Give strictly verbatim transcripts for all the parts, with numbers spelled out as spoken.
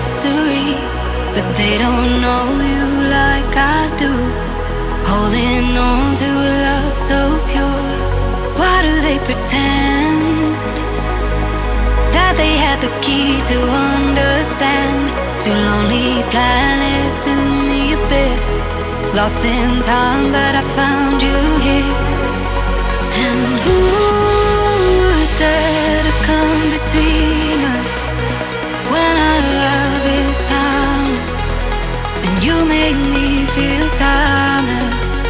history, but they don't know you like I do. Holding on to a love so pure. Why do they pretend that they had the key to understand? Two lonely planets in the abyss, lost in time, but I found you here. And who would dare to come between us when our love is timeless, and you make me feel timeless?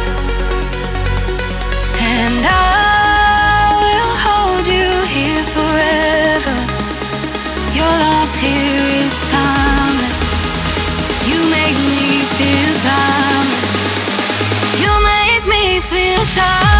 And I will hold you here forever. Your love here is timeless. You make me feel timeless. You make me feel timeless.